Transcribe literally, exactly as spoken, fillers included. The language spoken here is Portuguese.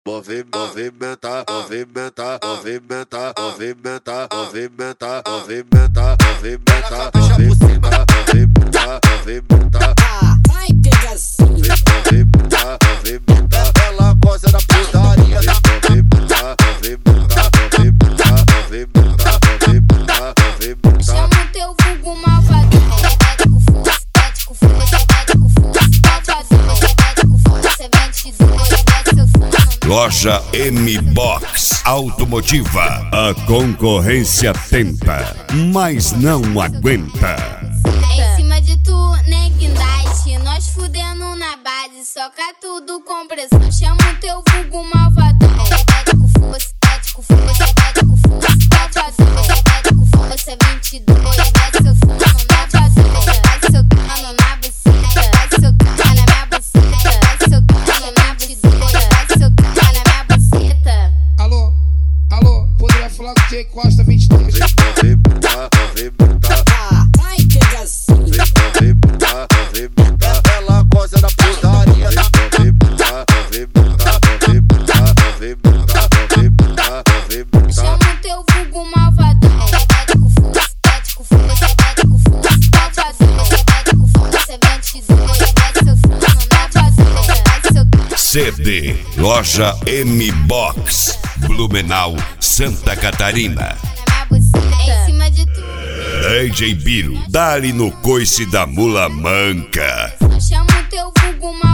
Movimenta, movimenta, movimenta, movimenta, movimenta, movimenta, movimenta, movimenta, movimenta, movimenta, movimenta. Vai pegação. Movimenta, movimenta, ela gosta da putaria. Movimenta, movimenta, movimenta, movimenta, movimenta, movimenta. Chama o teu vulgo malvado. Mete com força, mete com força, mete com força. Mete com força, mete com força. Loja M-Box Automotiva. A concorrência tenta, mas não aguenta. É em cima de tu, nem guindaste. Nós fudendo na base, soca tudo com pressão. Chama o teu vulgo malvadão. Mete com força, mete com força, mete com força. Mete com força, vinte e dois. Mete seu fundo na buceta. Vai seu cano na buceta. Vai seu cano na minha buceta. Vai seu cano na buceta. Vai seu cano na minha buceta. Alô, alô, poderia falar com o Jay Costa vinte e dois. Movimenta, movimenta, Vai pegação. movimenta, movimenta, ela gosta da putaria. Movimenta, movimenta, movimenta, movimenta, movimenta, movimenta. Chama o teu vulgo malvadão. Mete com força, mete com força, mete com força. Mete com força, vinte e dois. Mete seu fundo na buceta. Vai seu cano. C D Loja M-Box Blumenau, Santa Catarina. Na minha buceta. Em cima de tu. D J Biro, dá-lhe no coice da mula manca. Chama o teu vulgo malvadão.